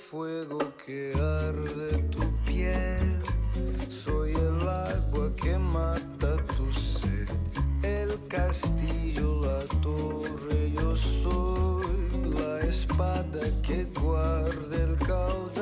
fuego que arde tu piel, soy el agua que mata tu sed, el castillo, la torre, yo soy la espada que guarda el caudillo.